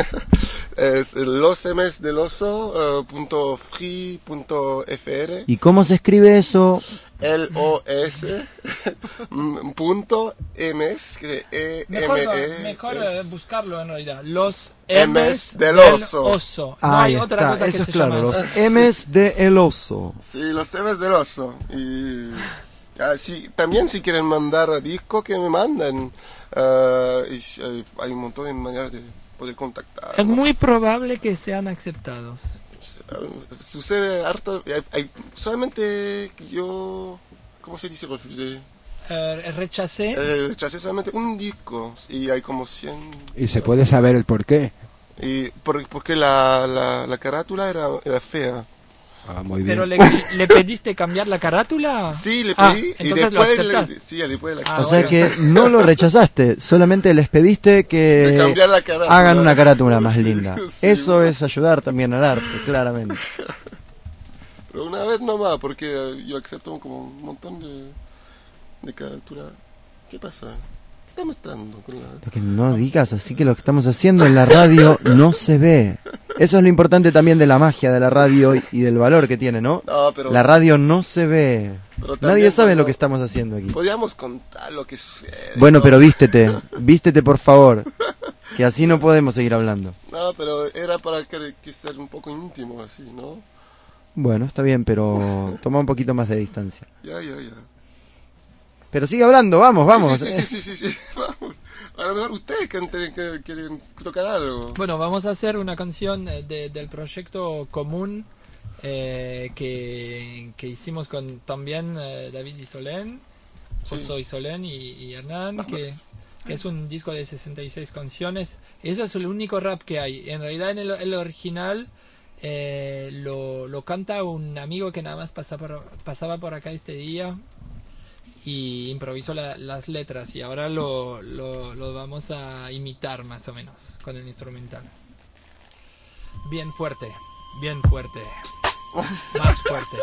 Es losemesdeloso punto free punto f r. ¿Y cómo se escribe eso? L O S punto ms que E M Mejor, E mejor es. buscarlo en realidad. Los M's M's del del oso. oso. No Ah, hay ahí otra está, cosa que eso es se claro, llama los así. M's de El Oso. Sí, los temas del oso. Y ah, sí, también si quieren mandar disco, que me manden. Ah, y, eh, hay un montón de maneras de poder contactar. Es ¿no? muy probable que sean aceptados. Sucede harto. Hay, hay- solamente yo. ¿Cómo se dice? Refusé. Eh, rechacé. Eh, rechacé solamente un disco y hay como cien. Y se puede saber el por qué. Y por- porque la, la, la carátula era, era fea. Ah, muy bien. Pero le, le pediste cambiar la carátula. Sí, le Ah, pedí y entonces lo después aceptaste. le, sí, después la Ah, O sea bueno. que no lo rechazaste, solamente les pediste de que cambiar la carátula. hagan una carátula más Sí, linda. sí. Eso es ayudar también al arte, claramente. Pero una vez nomás, porque eh, yo acepto como un montón de, de carátula. ¿Qué pasa? ¿Qué está mostrando? Con la... Lo que no digas, así que lo que estamos haciendo en la radio no se ve. Eso es lo importante también de la magia de la radio y, y del valor que tiene, ¿no? No, pero La radio no se ve. Pero también Nadie sabe cuando- lo que estamos haciendo aquí. podríamos contar lo que sucede. Bueno, ¿no? pero vístete, vístete por favor, que así no podemos seguir hablando. No, pero era para que, que ser un poco íntimo así, ¿no? Bueno, está bien, pero toma un poquito más de distancia. Ya, ya, ya. Pero sigue hablando, vamos, vamos. Sí, sí, sí, sí, sí, sí, vamos. A lo mejor ustedes que, que quieren tocar algo. Bueno, vamos a hacer una canción eh, de- del proyecto común eh, que, que hicimos con también eh, David y Solén, Sí. Oso y Solén y, y Hernán, que, que es un disco de sesenta y seis canciones. Eso es el único rap que hay. En realidad en el, el original eh, lo, lo canta un amigo que nada más pasa por- pasaba por acá este día y improvisó la- las letras y ahora lo, lo, lo vamos a imitar más o menos con el instrumental. Bien fuerte, bien fuerte, más fuerte.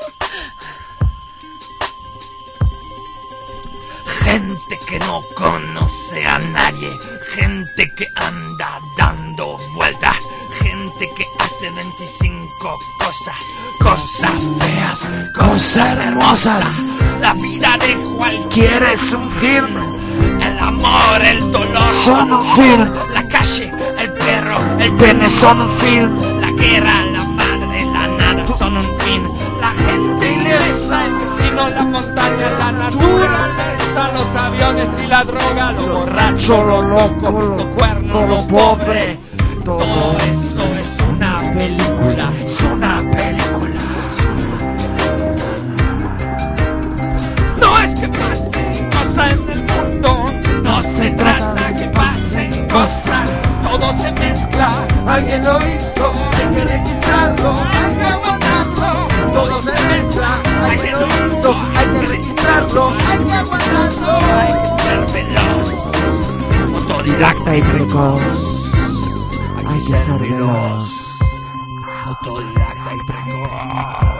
Gente que no conoce a nadie, gente que anda dando vueltas, gente que hace veinticinco cosas, cosas feas, cosas hermosas. La vida de cualquiera es un film, el amor, el dolor son un film, la calle, el perro, el pene son un film, la guerra, la madre, la nada son un fin, la gente ilesa, el vecino, la montaña, la naturaleza, los aviones y la droga, lo borracho, lo loco, lo cuerno, lo pobre. Todo eso es una película, es una película, es una película. No es que pasen cosas en el mundo, no se trata que pasen cosas, todo se mezcla, alguien lo hizo, hay que registrarlo, hay que aguantarlo, todo se mezcla, alguien lo hizo, hay que registrarlo, hay que aguantarlo, hay que ser veloz, autodidacta y precoz. Hay que ser veloz, autodidacta y precoz.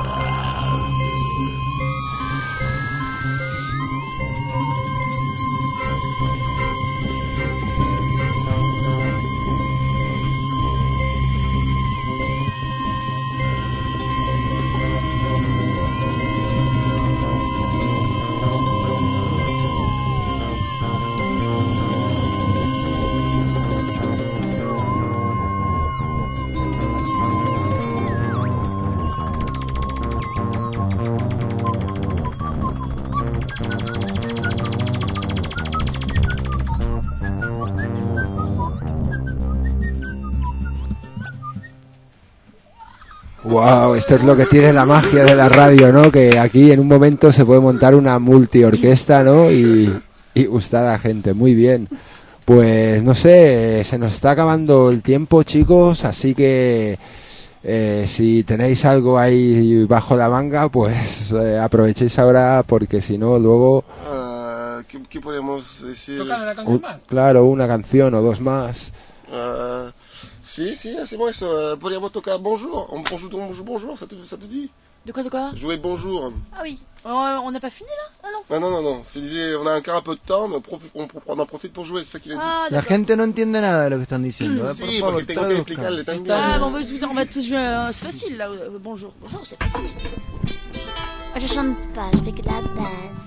Wow, esto es lo que tiene la magia de la radio, ¿no? Que aquí en un momento se puede montar una multiorquesta, ¿no? Y, y gustar a la gente. Muy bien. Pues no sé, se nos está acabando el tiempo, chicos, así que eh, si tenéis algo ahí bajo la manga, pues eh, aprovechéis ahora, porque si no luego... Uh, ¿qué, ¿Qué podemos decir? ¿Tocan la canción Uh, más? claro, una canción o dos más. Uh, sí, sí, hacemos eso. Uh, podríamos tocar Bonjour. Un bonjour, bonjour, bonjour, ça te, ça te dit? De quoi, de quoi? Jouer Bonjour. Ah oui. Euh, on n'a pas fini là? Ah non. Ah non, non, non. C'est disait, on a encore un peu de temps, mais on, profi- on, on en profite pour jouer, c'est ça qu'il a dit. Ah La d'accord. gente no entiende nada de lo que están diciendo. ¿eh? Sí, Por porque favor, tengo que traduzcan. explicarle también. Ah bon, on va, on va tous jouer. euh, c'est facile là. euh, Bonjour. Bonjour, c'est facile. Moi, je chante pas, je fais que de la basse.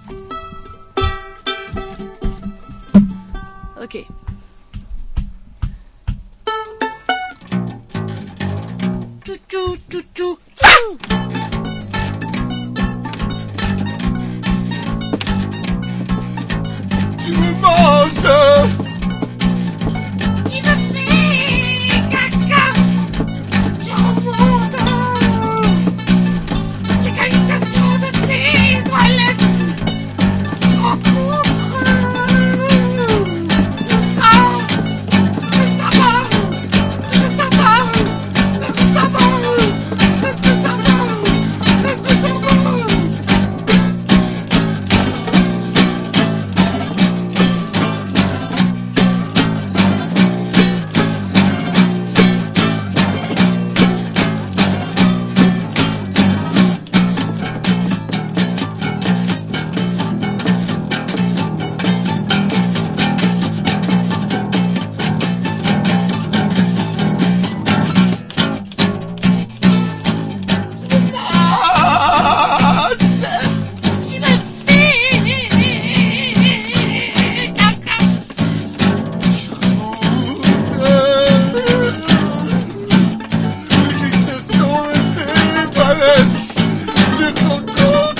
Ok. Chou chou chou chou. Tu me manges. Tu me fais caca. Je remonte. Légalisation de tes toilettes. Je rencontre. Ah, le savon, le savon, le savon, le savon, le savon. Tu me fais caca. Légalisation de tes toilettes. Je rencontre.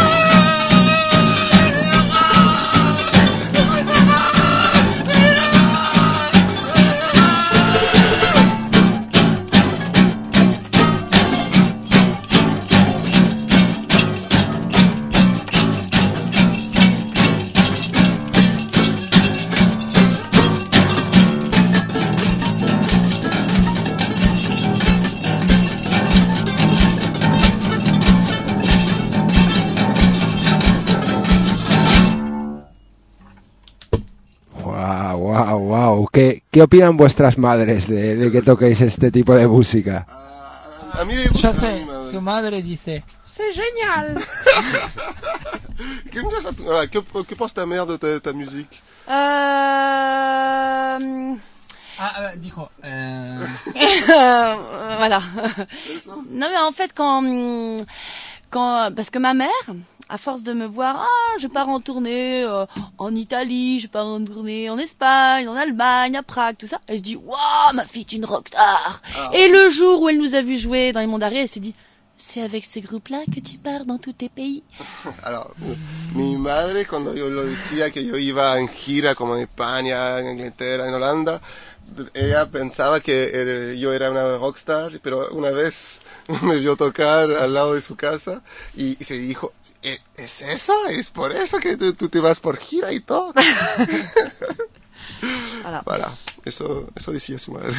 Wow, wow, wow. ¿Qué, qué opinan vuestras madres de, de que toquéis este tipo de música? A mí me gusta. Ya a sé, mi madre. su madre dice, c'est génial. ¿Qué, ah, ¿Qué, ¿Qué pense ta mère de ta, ta musique? Euh... Ah, ah, dijo, euh, voilà. Eso. Non mais en fait quand quand parce que ma mère, à force de me voir, ah je pars en tournée euh, en Italie, je pars en tournée en Espagne, en Allemagne, à Prague, tout ça, elle se dit waouh ma fille est une rockstar. Ah. Et le jour où elle nous a vu jouer dans les mondes d'arrêt, elle s'est dit c'est avec ces groupes-là que tu pars dans tous tes pays. Alors, mi madre, cuando yo lo decía que yo iba en gira como en España, en Inglaterra, en Holanda, ella pensaba que era- yo era una rockstar, pero una vez me vio tocar al lado de su casa y, y se dijo, "¿E- ¿es esa? ¿Es por eso que tú, tú te vas por gira y todo?" Voilà. Voilà, eso, eso decía su madre.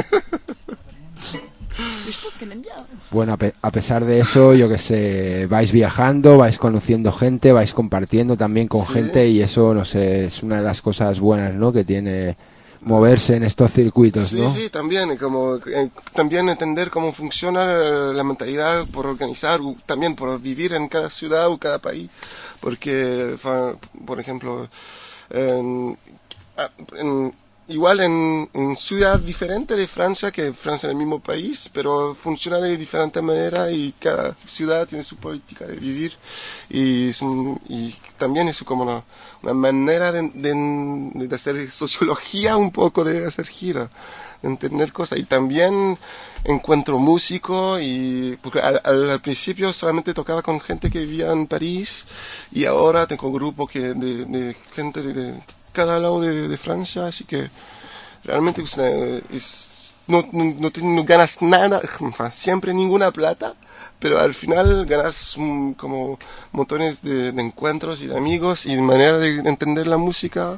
Mais je pense qu'elle aime bien. Bueno, a, pe- a pesar de eso, yo que sé, vais viajando, vais conociendo gente, vais compartiendo también con Sí. gente y eso, no sé, es una de las cosas buenas, ¿no? Que tiene moverse en estos circuitos, Sí, ¿no? sí, también, como, eh, también entender cómo funciona eh, la mentalidad por organizar, u- también por vivir en cada ciudad o cada país, porque, fa- por ejemplo, en, ah, en- igual en, en ciudad diferente de Francia, que Francia es el mismo país, pero funciona de diferente manera y cada ciudad tiene su política de vivir y, es un- y también es como una, una manera de, de, de hacer sociología un poco, de hacer gira, de entender cosas. Y también encuentro músico y porque al, al, al principio solamente tocaba con gente que vivía en París y ahora tengo un grupo que de, de gente de, de cada lado de, de Francia, así que realmente es, una- es- no, no, no, te- no ganas nada, enfin, siempre ninguna plata, pero al final ganas mm, como montones de, de encuentros y de amigos y de manera de entender la música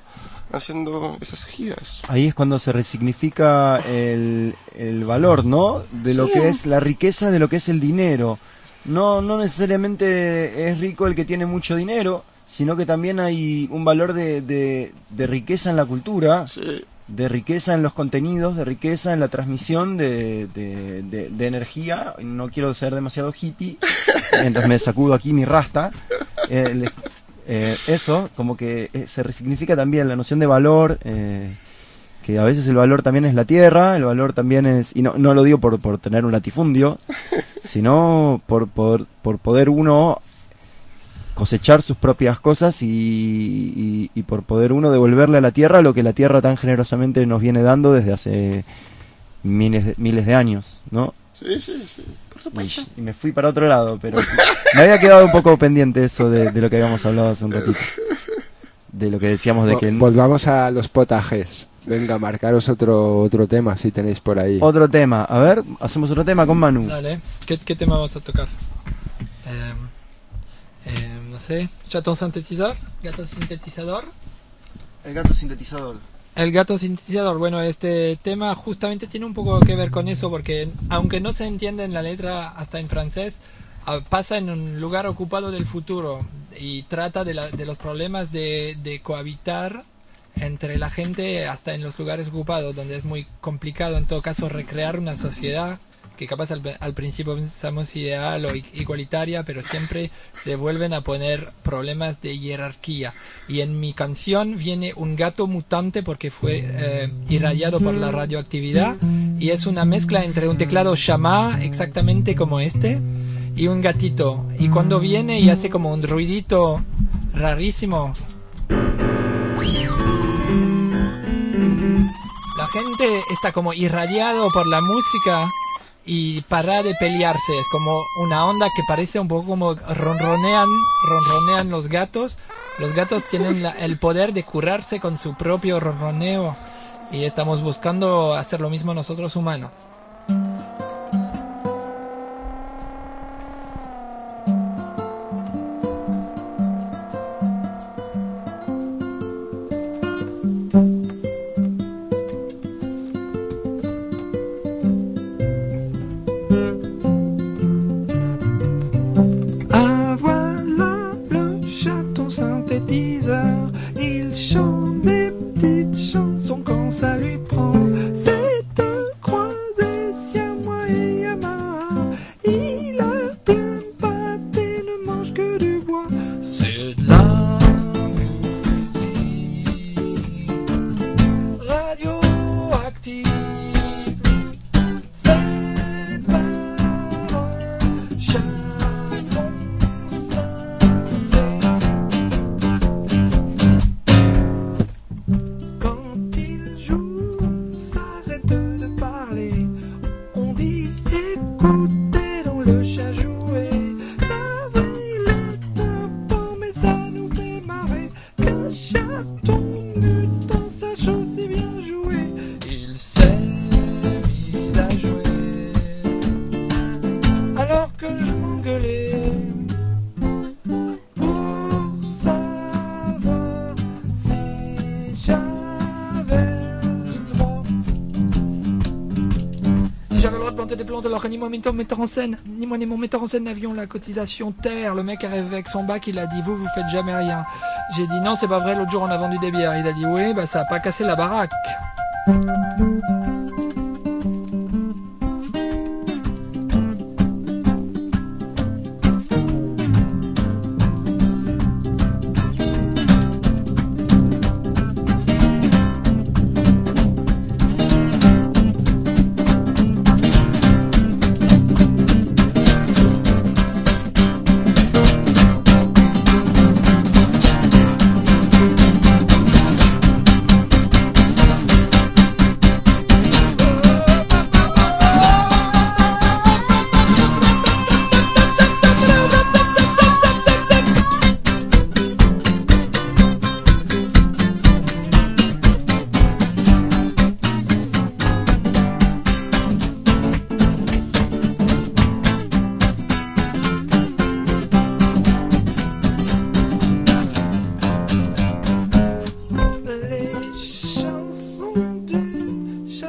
haciendo esas giras. Ahí es cuando se resignifica el, el valor, ¿no? De lo Sí. que es la riqueza, de lo que es el dinero. No, no necesariamente es rico el que tiene mucho dinero, sino que también hay un valor de, de, de riqueza en la cultura, Sí. de riqueza en los contenidos, de riqueza en la transmisión de, de, de, de energía. No quiero ser demasiado hippie, entonces me sacudo aquí mi rasta. Eh, les- eh, eso, como que eh, se resignifica también la noción de valor, eh, que a veces el valor también es la tierra, el valor también es, y no, no lo digo por, por tener un latifundio, sino por, por, por poder uno cosechar sus propias cosas y, y, y por poder uno devolverle a la tierra lo que la tierra tan generosamente nos viene dando desde hace miles de, miles de años, ¿no? Sí, sí, sí, por supuesto. Y, y me fui para otro lado, pero me había quedado un poco pendiente eso de, de lo que habíamos hablado hace un ratito. De lo que decíamos de que... Vo- Volvamos a los potajes. Venga, marcaros otro otro tema si tenéis por ahí. Otro tema, a ver, hacemos otro tema con Manu. Dale, ¿qué, qué tema vamos a tocar? Eh, eh, no sé, chaton sintetizador, gato sintetizador. El gato sintetizador. El gato sintetizador, bueno, este tema justamente tiene un poco que ver con eso porque aunque no se entiende en la letra hasta en francés, ah, pasa en un lugar ocupado del futuro y trata de, la, de los problemas de, de cohabitar entre la gente hasta en los lugares ocupados, donde es muy complicado en todo caso recrear una sociedad que capaz al, al principio pensamos ideal o i- igualitaria, pero siempre se vuelven a poner problemas de jerarquía. Y en mi canción viene un gato mutante porque fue eh, irradiado por la radioactividad y es una mezcla entre un teclado Shamá, exactamente como este, y un gatito. Y cuando viene y hace como un ruidito rarísimo, la gente está como irradiado por la música y para de pelearse. Es como una onda que parece un poco como ronronean, ronronean los gatos. Los gatos tienen la- el poder de curarse con su propio ronroneo y estamos buscando hacer lo mismo nosotros humanos. Ah voilà le chaton synthétiseur, il chante des petites chansons quand ça lui prend. C'est un croisé siamois et yamaha, il a plein de pattes et ne mange que du bois. C'est de la musique radioactive. Faite par un chaton synthé. Quand il joue, on s'arrête de parler. On dit écoutez dans le chat jouer. Ça vrille le tympan, mais ça nous fait marrer. Qu'un chaton mutant sache aussi bien jouer. Il s'est mis à jouer. Alors que je m'engueulais pour savoir si j'avais le droit. Si j'avais le droit de planter des plantes, alors que ni moi ni mon metteur en scène, ni moi ni mon metteur en scène n'avions la cotisation terre. Le mec arrive avec son bac, il a dit vous, vous faites jamais rien. J'ai dit non, c'est pas vrai, l'autre jour on a vendu des bières. Il a dit oui, bah ça a pas cassé la baraque.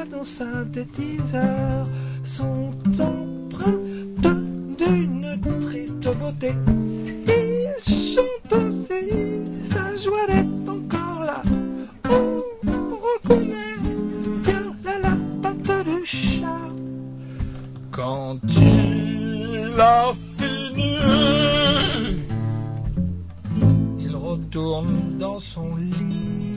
dont synthétiseurs sont empreintes d'une triste beauté. Il chante aussi, sa joie d'être encore là. On reconnaît bien la la patte du chat. Quand il a fini, il retourne dans son lit.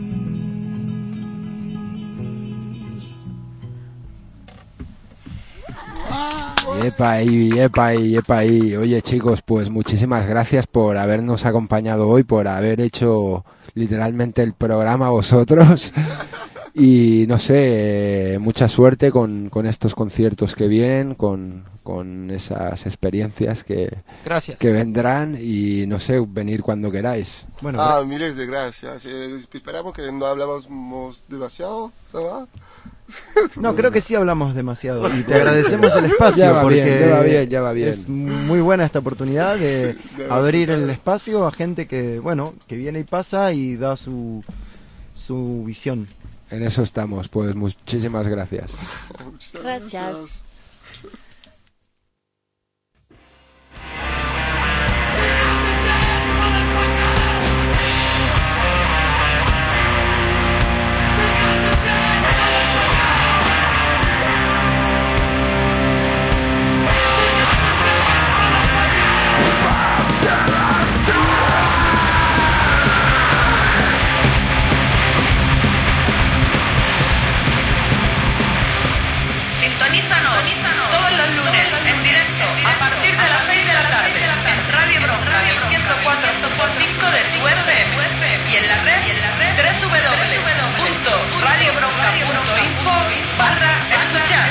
Yepa ahí, yepa ahí, yepa ahí. Oye chicos, pues muchísimas gracias por habernos acompañado hoy, por haber hecho literalmente el programa vosotros. Y no sé, eh, mucha suerte con, con estos conciertos que vienen, con, con esas experiencias que, Gracias. que vendrán y no sé, venir cuando queráis. Bueno, Ah, miles de gracias. Eh, esperamos que no hablamos demasiado, ¿sabes? no, creo que sí hablamos demasiado y te agradecemos el espacio Ya va porque bien, ya va bien, ya va bien. es muy buena esta oportunidad de Sí, abrir el espacio a gente que, bueno, que viene y pasa y da su, su visión. En eso estamos, pues muchísimas gracias. Muchas Gracias. Sintonízanos todos los lunes en directo a partir de las seis de la tarde en Radio Bronca ciento cuatro punto cinco de tu F M y en la red doble u doble u doble u punto radio bronca punto info barra escuchar.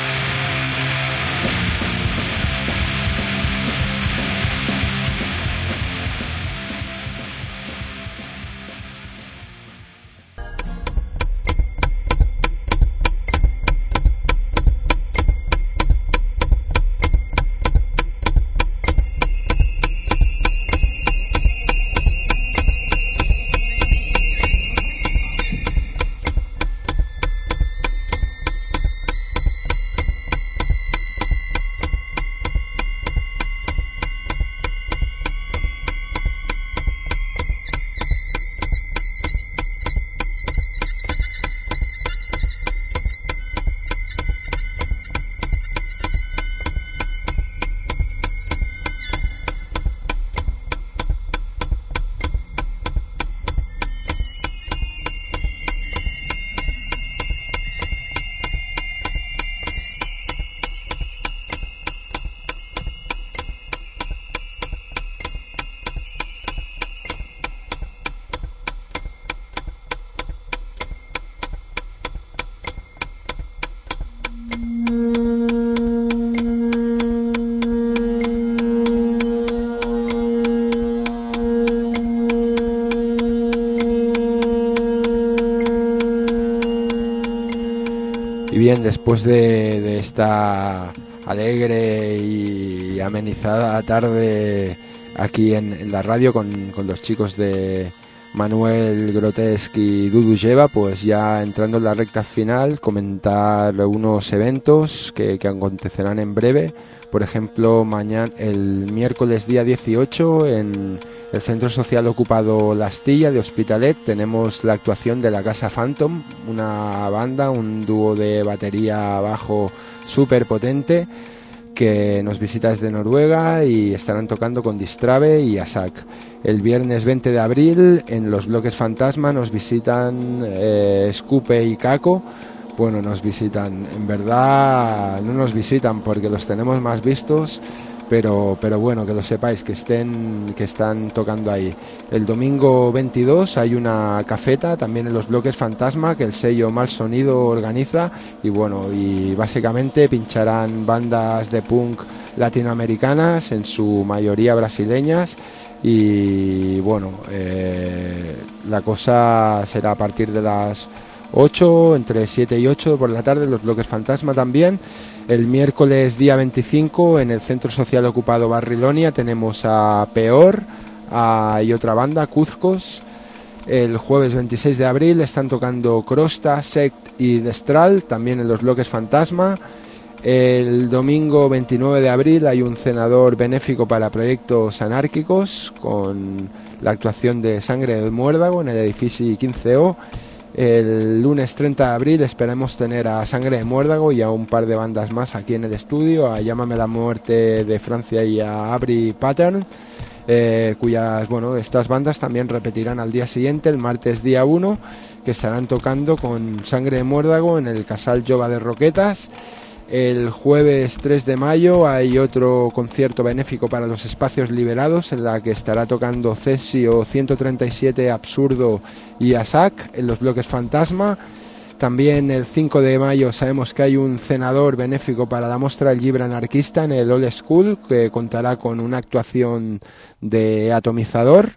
Y bien, después de, de esta alegre y amenizada tarde aquí en, en la radio con, con los chicos de Manuel Grotesque y Dudu Lleva, pues ya entrando en la recta final, comentar unos eventos que, que acontecerán en breve. Por ejemplo, mañana, el miércoles día dieciocho, en el Centro Social Ocupado La Astilla de Hospitalet, tenemos la actuación de la Casa Phantom, una banda, un dúo de batería bajo súper potente que nos visita desde Noruega y estarán tocando con Distrave y Asak. El viernes veinte de abril en los Bloques Fantasma nos visitan eh, Scupe y Caco. Bueno, nos visitan, en verdad no nos visitan porque los tenemos más vistos, pero pero bueno, que lo sepáis, que estén que están tocando ahí. El domingo veintidós hay una cafeta también en los Bloques Fantasma que el sello Mal Sonido organiza, y bueno, y básicamente pincharán bandas de punk latinoamericanas, en su mayoría brasileñas, y bueno, eh, la cosa será a partir de las ocho, entre siete y ocho por la tarde, los Bloques Fantasma también. El miércoles día veinticinco en el Centro Social Ocupado Barrilonia tenemos a Peor a, y otra banda, Cuzcos. El jueves veintiséis de abril están tocando Crosta, Sect y Destral, también en los bloques Fantasma. El domingo veintinueve de abril hay un cenador benéfico para proyectos anárquicos con la actuación de Sangre del Muérdago en el edificio quince O. El lunes treinta de abril esperemos tener a Sangre de Muérdago y a un par de bandas más aquí en el estudio, a Llámame la Muerte de Francia y a Abri Pattern, eh, cuyas, bueno, estas bandas también repetirán al día siguiente, el martes día uno, que estarán tocando con Sangre de Muérdago en el Casal Jova de Roquetas. El jueves tres de mayo hay otro concierto benéfico para los espacios liberados en la que estará tocando Cesio ciento treinta y siete, Absurdo y Asac en los bloques Fantasma. También el cinco de mayo sabemos que hay un cenador benéfico para la Mostra del Llibre Anarquista en el Old School, que contará con una actuación de Atomizador.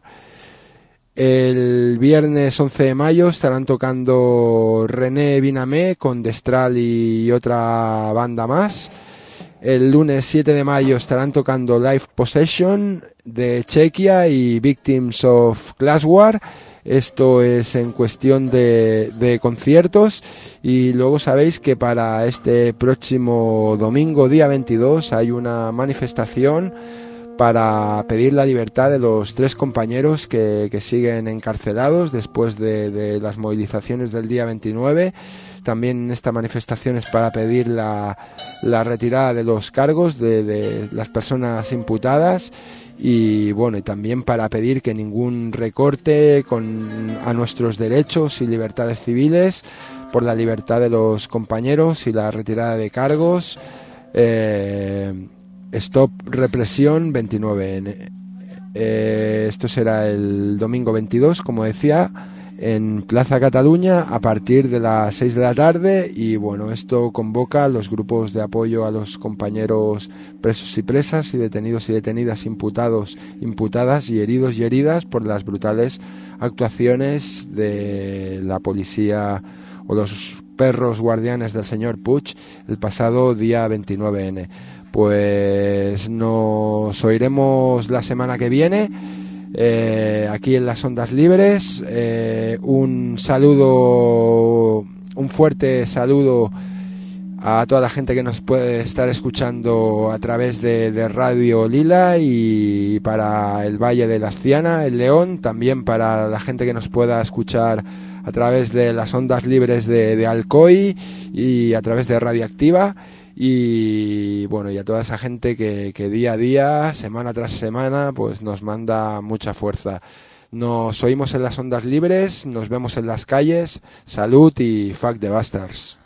El viernes once de mayo estarán tocando René Binamé con Destral y otra banda más. El lunes siete de mayo estarán tocando Live Possession de Chequia y Victims of Class War. Esto es en cuestión de, de conciertos. Y luego sabéis que para este próximo domingo, día veintidós, hay una manifestación para pedir la libertad de los tres compañeros que, que siguen encarcelados después de, de las movilizaciones del día veintinueve. También esta manifestación es para pedir la, la retirada de los cargos de, de las personas imputadas y bueno, y también para pedir que ningún recorte con, a nuestros derechos y libertades civiles, por la libertad de los compañeros y la retirada de cargos. Eh, Stop Represión veintinueve ene. Eh, esto será el domingo veintidós, como decía, en Plaza Cataluña a partir de las seis de la tarde. Y bueno, esto convoca a los grupos de apoyo a los compañeros presos y presas y detenidos y detenidas, imputados, imputadas y heridos y heridas por las brutales actuaciones de la policía o los perros guardianes del señor Puig el pasado día veintinueve ene. Pues nos oiremos la semana que viene eh, aquí en las Ondas Libres. Eh, un saludo, un fuerte saludo a toda la gente que nos puede estar escuchando a través de, de Radio Lila y para el Valle de la Asciana, el León, también para la gente que nos pueda escuchar a través de las Ondas Libres de, de Alcoy y a través de Radioactiva. Y bueno, y a toda esa gente que, que día a día, semana tras semana, pues nos manda mucha fuerza. Nos oímos en las Ondas Libres, nos vemos en las calles. Salud y fuck the bastards.